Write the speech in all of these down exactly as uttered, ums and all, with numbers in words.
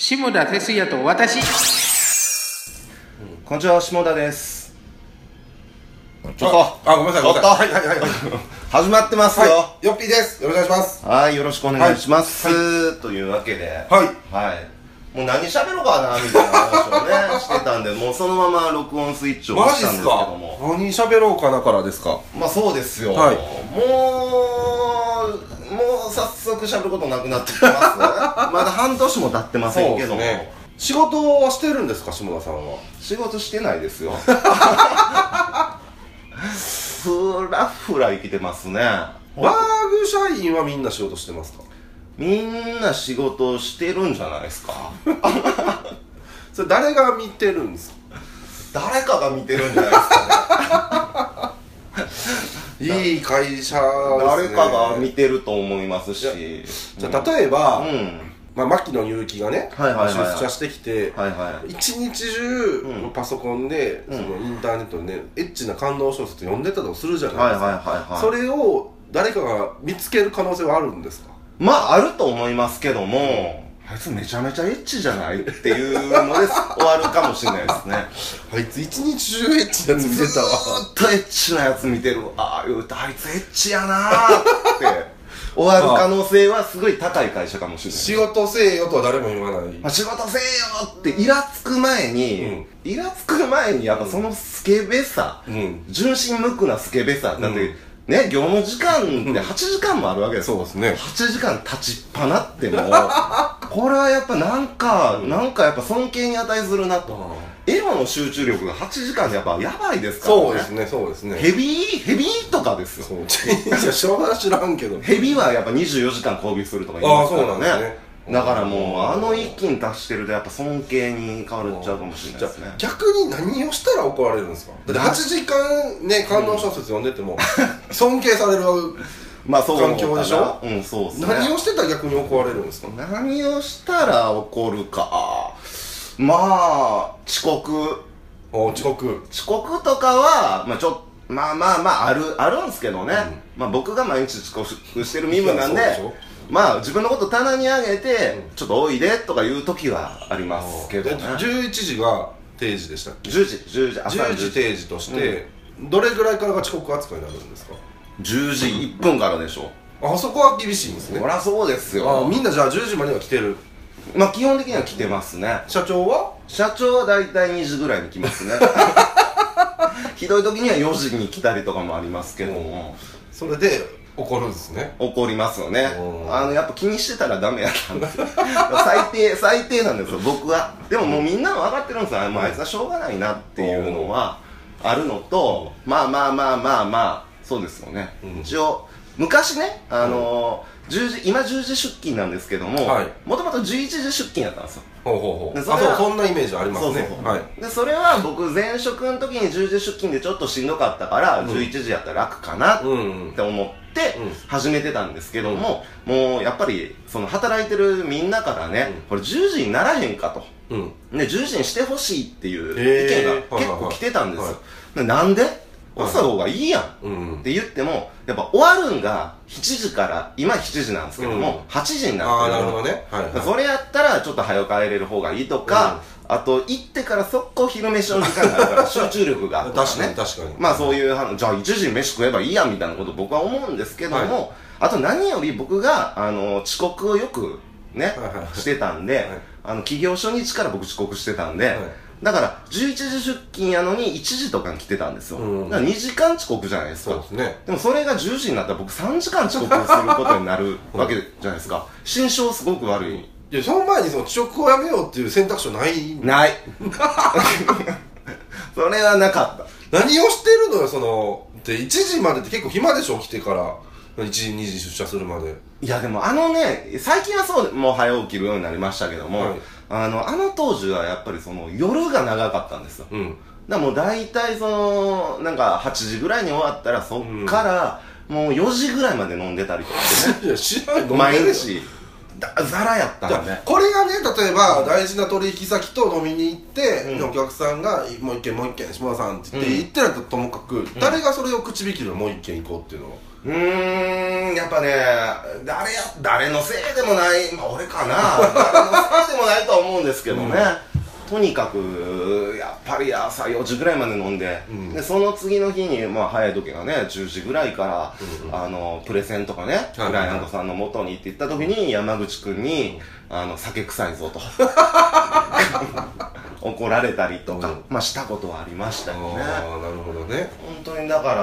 下田哲也と私、うん、 こんにちは、下田です。 ちょっとあ、ごめんなさい、ごめんなさい。はいはいはい。 始まってますよ、 はい、よっぴーです。よろしくお願いします。 はい、よろしくお願いします、 はいはい、 というわけで、 はいはい、もう何喋ろうかなみたいな話をねしてたんで、もうそのまま録音スイッチを押したんですけども。 マジっすか。何喋ろうかなからですか。 まあそうですよ、 はい、 もうもう早速喋ることなくなってきますまだ半年も経ってませんけども、ね、 仕事はしてるんですか、下田さんは。 仕事してないですよふらふら生きてますね。 バーグ社員はみんな仕事してますか。 みんな仕事してるんじゃないですかそれ誰が見てるんですか。 誰かが見てるんじゃないですかねいい会社ですね。 誰かが見てると思いますし、 じゃあ例えば、 うん、 まあ、牧野祐希がね、 はいはいはいはい、 出社してきて、 はいはい、 一日中、うん、パソコンで、うん、そのインターネットでね、エッチな感動小説読んでたとするじゃないですか、 はいはいはいはい、それを誰かが見つける可能性はあるんですか。 まああると思いますけども、うん、あいつめちゃめちゃエッチじゃないっていうので終わるかもしれないですねあいつ一日中エッチなやつ見てたわ。 ずーっとエッチなやつ見てる、ああ言うとあいつエッチやなーって終わる可能性はすごい高い会社かもしれない。 仕事せえよとは誰も言わない、 まあ、仕事せえよってイラつく前に、うん、イラつく前にやっぱそのスケベさ、うん、純真無垢なスケベさ、うん、だってね、業務時間ってはちじかんもあるわけですよ、うん、そうですね。はちじかん立ちっぱなってもこれはやっぱなんか、うん、なんかやっぱ尊敬に値するなと、エロの集中力がはちじかんでやっぱやばいですからね。 そうですね、そうですね。 ヘビーヘビーとかですよ。そういや、しょうが知らんけどヘビはやっぱにじゅうよじかん攻撃するとか言いますからね。ああ、そうなんですね。だからもうあの一気に達してるとやっぱ尊敬に変わっちゃうかもしれないですね。 じゃあ逆に何をしたら怒られるんですか。だってはちじかんね、感動小説読んでても、うん、尊敬されるまあ環境でしょ。うん、そうですね。何をしてたら逆に怒られるんですか。 何をしたら怒るか、まあ遅刻。 お遅刻遅刻とかはまあちょっとまあまあまああるあるんですけどね、うん、まあ僕が毎日遅刻してる身分なんで、まあ自分のこと棚に上げて、うん、ちょっとおいでとかいう時はありますけどね。 じゅういちじが定時でしたっけ。 じゅうじじゅうじ朝じゅうじ定時として、うん、どれぐらいからが遅刻扱いになるんですか。 じゅうじいっぷんからでしょ。 あそこは厳しいんですね。 そりゃそうですよ。 あみんなじゃあじゅうじまでは来てる。 まあ基本的には来てますね。 社長は社長は大体にじぐらいに来ますねひどい時にはよじに来たりとかもありますけども、 それで怒るんですね。 怒りますよね。あのやっぱ気にしてたらダメやったんですよ最低最低なんですよ僕は。でももうみんなは分かってるんですよ。もうあいつはしょうがないなっていうのはあるのと、まあまあまあまあまあそうですよね、うん、一応昔ね、あのーじゅうじ今じゅうじ出勤なんですけども、もともとじゅういちじ出勤やったんですよ。 ほうほうほう。でそれはあ、そう、そんなイメージありますね。そうそうそう、はい、 でそれは僕前職の時にじゅうじ出勤でちょっとしんどかったから、うん、じゅういちじやったら楽かなって思って始めてたんですけども、うん、もうやっぱりその働いてるみんなからね、うん、これじゅうじにならへんかと、うん、ね、じゅうじにしてほしいっていう意見が結構来てたんですよ、はいはいはい、なんで押した方がいいやん、うん、って言ってもやっぱ終わるんがしちじから、今しちじなんですけども、うん、はちじになってる。 ああ、なるほどね、はいはい、 それやったらちょっと早く帰れる方がいいとか、うん、あと行ってから速攻昼飯の時間があるから集中力が、ね、 確かに確かに、まあそういうじゃあいちじに飯食えばいいやんみたいなこと僕は思うんですけども、はい、あと何より僕があの遅刻をよくね、はいはい、してたんで、はい、あの企業初日から僕遅刻してたんで、はい、だからじゅういちじ出勤やのにいちじとかに来てたんですよ、うん、だからにじかん遅刻じゃないですか。 そうですね。 でもそれがじゅうじになったら僕さんじかん遅刻することになるわけじゃないですか。心象すごく悪い。 いや、その前にその遅刻をやめようっていう選択肢はないないそれはなかった。 何をしてるのよ、そのでいちじまでって結構暇でしょ、起きてからいちじにじ出社するまで。 いやでもあのね、最近はそうもう早起きるようになりましたけども、はい、あのあの当時はやっぱりその夜が長かったんですよ、うん、だからもう大体そのなんかはちじぐらいに終わったらそっからもうよじぐらいまで飲んでたりとかしてねいや知らん、 毎日だザラやったんね。 これがね、例えば、うん、大事な取引先と飲みに行って、うん、お客さんがもう一軒もう一軒下田さんって言って、うん、言ってないとともかく、うん、誰がそれを口引きるのもう一軒行こうっていうのをうーん、やっぱね、誰や、誰のせいでもない、まあ俺かな、誰のせいでもないとは思うんですけどね、うん、とにかく、やっぱり朝よじぐらいまで飲んで、うん、でその次の日に、まあ早い時がね、じゅうじぐらいから、うんうん、あの、プレゼンとかね、クライアントさんの元に行って行った時に、山口くんに、あの、酒臭いぞと。怒られたりとか、うん、まあしたことはありましたよね。 ああ、なるほどね。 本当にだから、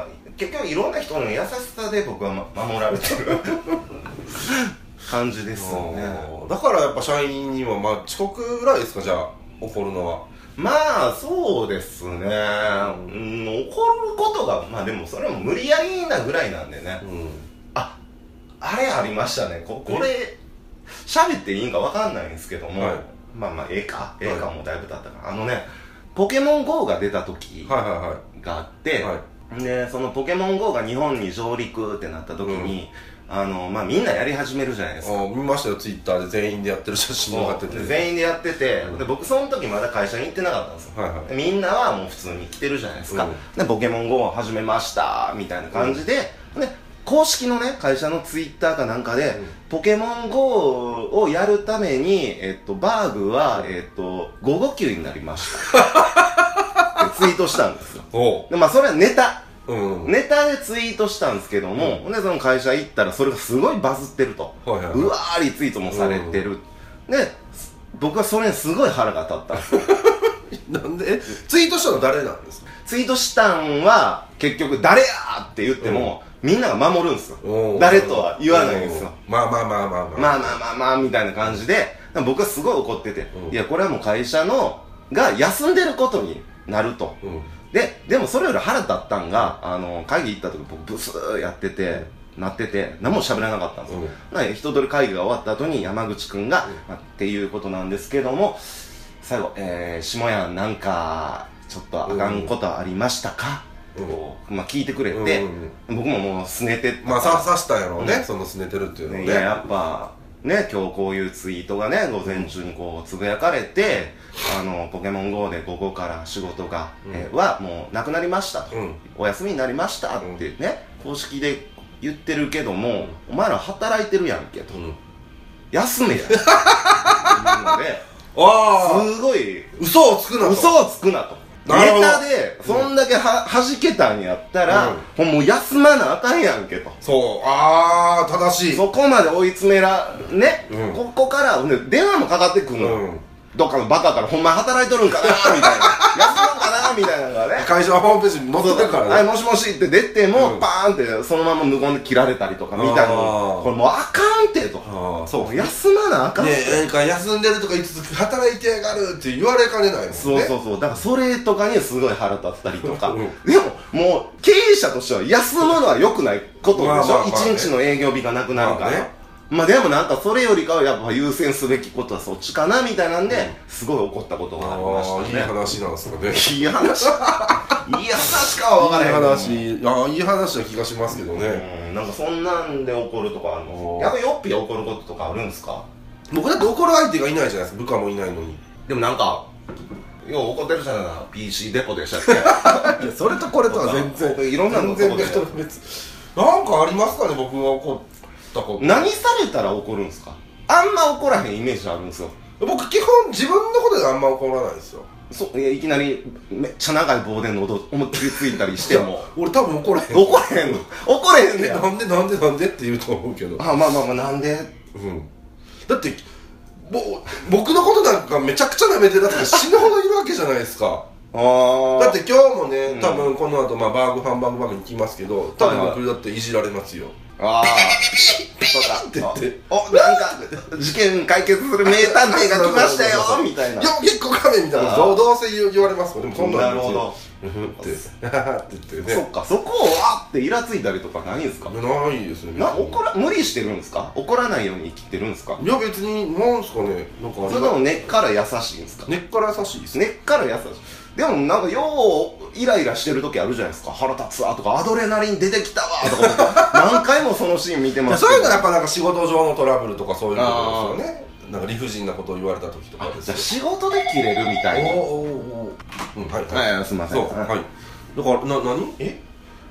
結局いろんな人の優しさで僕は、ま、守られてる感じですよね。 だからやっぱ社員には、まあ遅刻ぐらいですか、じゃあ怒るのは。 まあそうですね、うん、怒ることが、まあでもそれも無理やりなぐらいなんでね、うん、あ、あれありましたね、こ, これ喋っていいんか分かんないんですけども、はい、まあまあええか、ええかもだいぶ経ったから、はい、あのね、ポケモン ゴー が出た時があって、はいはいはい、でそのポケモン ゴー が日本に上陸ってなった時に、うん、あのまあみんなやり始めるじゃないですか。 あ、見ましたよ、ツイッターで全員でやってる写真が上がってて、 全員でやってて、うん、で僕その時まだ会社に行ってなかったんですよ、はいはい、みんなはもう普通に来てるじゃないですか、うん、でポケモン ゴー を始めましたみたいな感じで、うん、で公式のね会社のツイッターかなんかで、うん、ポケモン ゴー をやるために、えっと、バーグは、えっと、ごご級になりましたってツイートしたんですよ。で、まあそれはネタ、うん、ネタでツイートしたんですけども、うん、でその会社行ったらそれがすごいバズってると、はいはいはい、うわーリツイートもされてる、うん、で僕はそれにすごい腹が立ったんですよなんでツイートしたの誰なんですか？ ツイートしたんは結局誰やーって言っても、うん、みんなが守るんですよ。誰とは言わないんですよ。 まあまあまあまあまあまあまあまあまあみたいな感じで、僕はすごい怒ってて、うん、いやこれはもう会社のが休んでることになると、うん、ででもそれより腹立ったんが、あの会議行った時僕ブスーやってて、うん、なってて何も喋らなかったんですよ、うん、人通り会議が終わった後に山口くんが、うんまあ、っていうことなんですけども最後、えー、下屋なんかちょっとあかんことありましたか、うん、まあ聞いてくれて、うんうん、僕ももうすねてまあさ刺したんやろうね、うん、そのすねてるっていうのね。 いややっぱね今日こういうツイートがね午前中にこうつぶやかれて、あのポケモン ゴー で午後から仕事が、うん、えー、はもうなくなりましたと、うん、お休みになりましたってね、うん、公式で言ってるけども、うん、お前ら働いてるやんけと、うん、休めやっていうのであすごい嘘をつくなと嘘をつくなとネタでそんだけは、うん、弾けたんやったら、うん、もう休まなあかんやんけと。 そう、ああ正しい。 そこまで追い詰めらね、うん、ここから電話もかかってくるの、うん、どっかのバカからほんま働いとるんかなみたいな休まんかなみたいなのがね会社のホームページに載ってるからね、 はいもしもしって出ても、うん、パーンってそのまま無言で切られたりとかみたいなのこれもうあかんってとあそう休まなあかんねえなんか休んでるとか言いつつ働いてやがるって言われかねないもんね。 そうそうそうだからそれとかにすごい腹立ったりとか、うん、でももう経営者としては休むのは良くないことでしょ、まあまあまあね、いちにちの営業日がなくなるから、まあね、まあでもなんかそれよりかはやっぱ優先すべきことはそっちかなみたいなんで、うん、すごい怒ったことがありましたね。 いい話なんですかね。 いい話いい話かは分からへん。 いい話あいい話な気がしますけどね、 うん、なんかそんなんで怒るとかあるのやっぱよっぴ怒ることとかあるんですか？ 僕だって怒る相手がいないじゃないですか、部下もいないのに。 でもなんかよう怒ってるじゃないな ピーシー デポでしたっけいやそれとこれとは全然いろんなの全然別なんかありますかね僕が怒ったこと。 何されたら怒るんですか？あんま怒らへんイメージあるんですよ。 僕基本自分のことであんま怒らないですよ。 そういやいきなりめっちゃ長い棒で喉思いっきりついたりしても俺多分怒らへん怒れへんの怒れへんねやなんでなんでなんでって言うと思うけどあまあまあまあなんでうんだってぼ僕のことなんかめちゃくちゃ舐めてるやつが死ぬほどいるわけじゃないですかあだって今日もね、うん、多分この後、まあ、バーグハンバーグバーグに来ますけど多分僕だっていじられますよ。 ああピシッって言っておなんか事件解決する名探偵が来ましたよみたいな。 いや結構仮面みたいなどうどうせ言われますもん。でもそんなんですよ。なるほどってって言ってね。そっかそこをわってイラついたりとかないんですか？ ないですね。 な怒ら無理してるんですか？怒らないように生きてるんですか？ いや別になんですかねなんかそれでも根っから優しいんですか？ 根っから優しいです根っから優しい。でもなんかようイライラしてる時あるじゃないですか。腹立つわとかアドレナリン出てきたわとか何回もそのシーン見てますけどそういうのはやっぱなんか仕事上のトラブルとかそういうことですよね。なんか理不尽なことを言われた時とかです。 じゃあ仕事で切れるみたいな。おおおうんはいはい、はい、 すみません。 そうはいだからな何え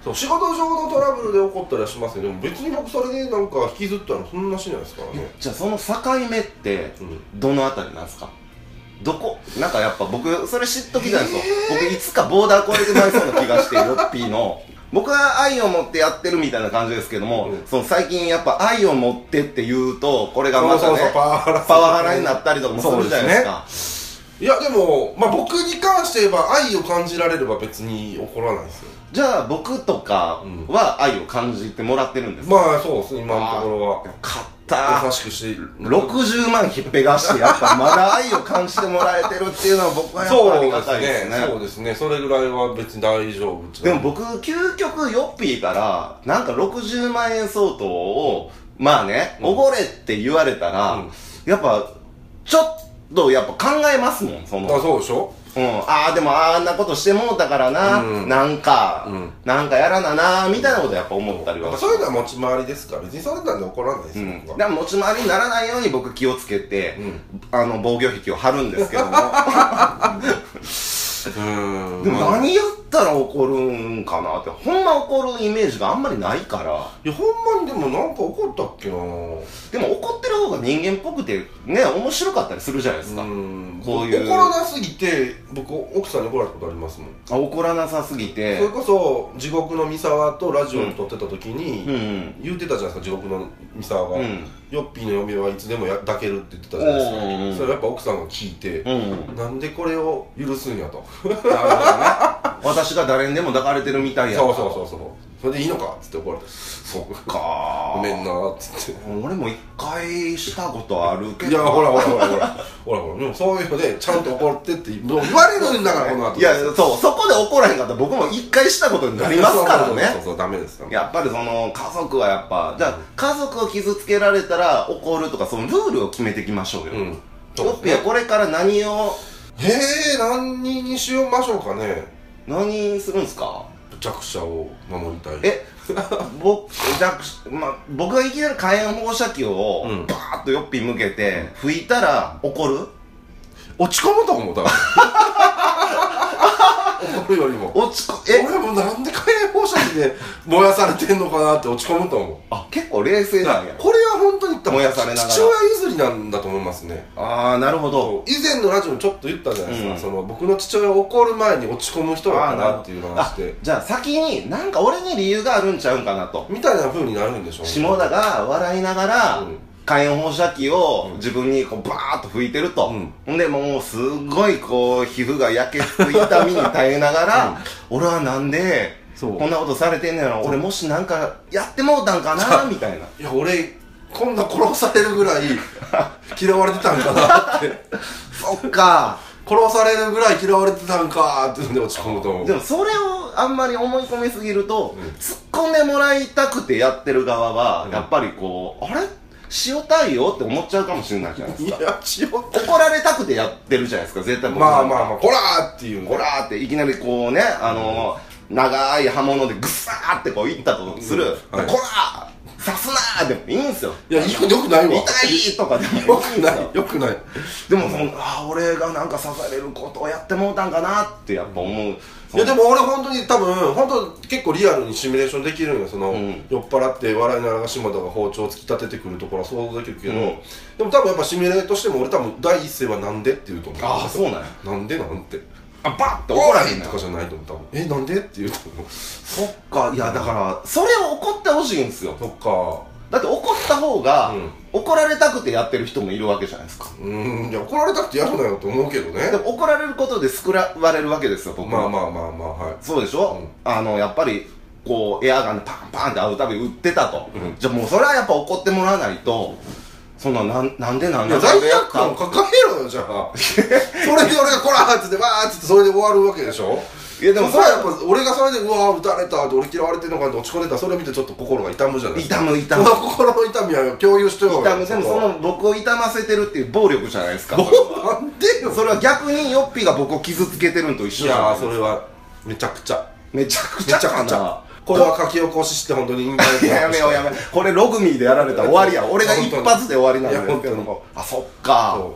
そう仕事上のトラブルで起こったりはしますけど、でも別に僕それでなんか引きずったのそんなしないですからね。 じゃあその境目ってどのあたりなんですか？どこなんかやっぱ僕それ知っときたいんですよ。僕いつかボーダー超えてまいそうな気がしてヨッピーの僕は愛を持ってやってるみたいな感じですけども、うん、その最近やっぱ愛を持ってって言うとこれがまたねパワハラになったりとかもするじゃないですか。 いやでも、まあ、僕に関して言えば愛を感じられれば別に怒らないですよ。 じゃあ僕とかは愛を感じてもらってるんですか？ まあそうですね、今のところは。 よかった優しくしてろくじゅうまんひっぺがしてやっぱまだ愛を感じてもらえてるっていうのは僕はやっぱありがたいですね。 そうですね、そうですね、それぐらいは別に大丈夫。 でも僕究極ヨッピーからなんかろくじゅうまんえん相当をまあねおごれって言われたら、うん、やっぱちょっとやっぱ考えますもん。そのあ、そうでしょ。 うん、ああでもあんなことしてもうたからな、うん、なんか、うん、なんかやらななみたいなことやっぱ思ったりは、 うん、そういうのは持ち回りですから別にそれなんで怒らないですよ、うん、 だから持ち回りにならないように僕気をつけて、うん、あの防御壁を張るんですけどもうんでも何やったら怒るんかなってほんま怒るイメージがあんまりないから。 いやほんまにでもなんか怒ったっけな。 でも怒ってる方が人間っぽくてね面白かったりするじゃないですか。うんこういう怒らなすぎて僕奥さんに怒られたことありますもん。 あ怒らなさすぎてそれこそ地獄の三沢とラジオに撮ってた時に、うんうん、言ってたじゃないですか地獄の三沢が、うん、ヨッピーの嫁はいつでもや抱けるって言ってたじゃないですか、うんうん、それやっぱ奥さんが聞いて、うんうん、なんでこれを許すんやとなるほどね私が誰にでも抱かれてるみたいやそうそうそうそうそれでいいのかっつって怒られてそっかごめんなーっつって俺も一回したことあるけどいやほらほらほらほらほらほらでもそういうのでちゃんと怒ってって言われるんだからこの後いやそうそこで怒らへんかったら僕も一回したことになりますからねそうそうそうダメですよやっぱりその家族はやっぱじゃあ家族を傷つけられたら怒るとかそのルールを決めていきましょうよ、うん、ヨッピーはこれから何をへえ何にしましょうかね。 何するんすか。 弱者を守りたい。 え僕弱、まあ、僕がいきなり火炎放射器をバーッとヨッピー向けて吹いたら怒る？ 落ち込むと思うだから怒るよりも落ちこえ俺もなんで火炎放射器で燃やされてんのかなって落ち込むと思う。 あ結構冷静なんや。 これは本当に燃やされながら父親譲りなんだと思いますね。 ああなるほど。 以前のラジオにちょっと言ったじゃないですか、うん、その僕の父親が怒る前に落ち込む人だったなっていう話でじゃあ先になんか俺に理由があるんちゃうんかなとみたいな風になるんでしょうね。 下田が笑いながら、うん火炎放射器を自分にこうバーッと吹いてると、うん、でもうすごいこう皮膚が焼けつく痛みに耐えながら、うん、俺はなんでこんなことされてんねやろ俺もしなんかやってもうたんかなみたいな。 いや俺こんな殺されるぐらい嫌われてたんかなってそっか殺されるぐらい嫌われてたんかってんで落ち込むと思う。 でもそれをあんまり思い込みすぎると、うん、突っ込んでもらいたくてやってる側は、うん、やっぱりこうあれ塩対応って思っちゃうかもしれないじゃないですか。 いや塩怒られたくてやってるじゃないですか絶対僕まあまあまあこらーっていう、 ね、こらーっていきなりこうねあのー、長い刃物でグッサーってこういったとする、うんはい、こらー刺すなーでもいいんですよ。 いやよくないわ痛いとかでもよくないよくないでもそのあ俺がなんか刺されることをやってもうたんかなってやっぱ思う。 いやでも俺本当に多分本当結構リアルにシミュレーションできるんよその、うん、酔っ払って笑いながら島田が包丁を突き立ててくるところは想像できるけど、うん、でも多分やっぱシミュレートしても俺多分第一声はなんでって言うと思う。 ああそうなんやなんでなんてあバッて怒らへんとかじゃないと思う多分えなんでって言うと思う。 そっかいやだからそれを怒ってほしいんですよ。 そっかだって怒った方が、うん、怒られたくてやってる人もいるわけじゃないですか。 うーんいや怒られたくてやるなよと思うけどね。 でも怒られることで救われるわけですよ僕は。 まあまあまあまあはいそうでしょ、うん、あのやっぱりこうエアガンでパンパンって会うたび撃ってたと、うん、じゃあもうそれはやっぱ怒ってもらわないとそんななんなんでなんで罪悪感を抱えろよじゃあそれで俺がこらーっつってわーっつってそれで終わるわけでしょ。いやでもそれはやっぱ俺がそれでうわー撃たれたって俺嫌われてるのかって落ち込んでたらそれを見てちょっと心が痛むじゃないですか。 痛む痛むその心の痛みは共有してよ。 痛むでもその僕を痛ませてるっていう暴力じゃないですか。 なんでよそれは逆にヨッピーが僕を傷つけてるのと一緒じゃないですか。 いやーそれはめちゃくちゃめちゃくちゃかな。 これは書き起こしして本当にインターネットやめようやめようこれログミーでやられたら終わりや俺が一発で終わりなんだよ。あそっかじ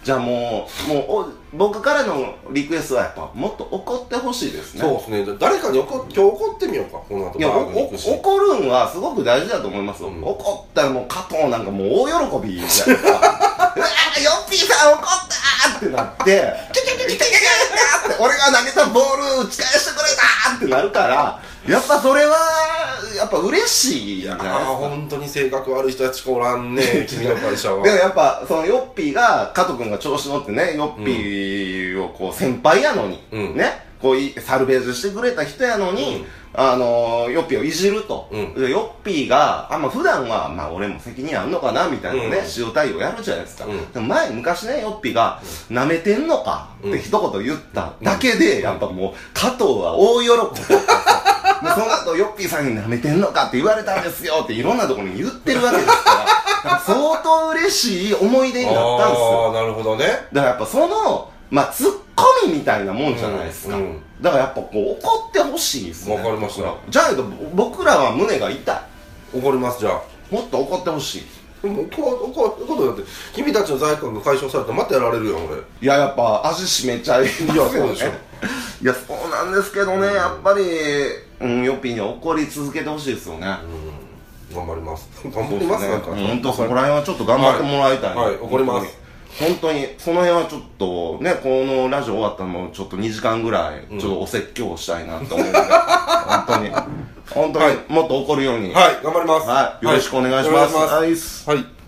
じゃあもうもうお僕からのリクエストはやっぱもっと怒ってほしいですね。 そうですね。誰かに怒今日怒ってみようか、この後いやバーグに行くし。 怒るんはすごく大事だと思いますよ、うん、怒ったらもう加藤なんかもう大喜びじゃないですかうわーヨッピーさん怒ったーってなってキャキャキャキャキャキャって俺が投げたボール打ち返してくれたーってなるからやっぱそれはやっぱ嬉しいじゃないですか。 本当に性格悪い人たちしかおらんね君の会社は。 でもやっぱそのヨッピーが加藤君が調子乗ってねヨッピーをこう先輩やのに、うん、ねこうサルベージしてくれた人やのに、うん、あのー、ヨッピーをいじると、うん、でヨッピーがあんま普段はまあ俺も責任あんのかなみたいなね、うん、塩対応やるじゃないですか、うん、でも前昔ねヨッピーがなめてんのかって一言言っただけで、うん、やっぱもう加藤は大喜びでその後ヨッピーさんになめてんのかって言われたんですよっていろんなところに言ってるわけですから相当嬉しい思い出になったんですよ。 ああなるほどね。 だからやっぱそのまあツッコミみたいなもんじゃないですか、うんうん、だからやっぱこう怒ってほしいですね。 わかりました。 じゃないと僕らは胸が痛い。 怒ります。じゃあもっと怒ってほしい。 でも怒怒るだって君たちの罪悪感が解消されたらまたやられるよ俺。 いややっぱ味しめちゃいますよね。いやそうでしょいやそうなんですけどね、うん、やっぱり、うん、ヨッピーには怒り続けてほしいですよね。 うん頑張ります。頑張りますね。 本当そこら辺はちょっと頑張ってもらいたい、ね。 はい、はい、怒ります。 本当にその辺はちょっとねこのラジオ終わったのもちょっとにじかんぐらいちょっとお説教をしたいなと思うので、うん、本当に本当にもっと怒るようにはい頑張ります。 はいよろしくお願いします。 はい。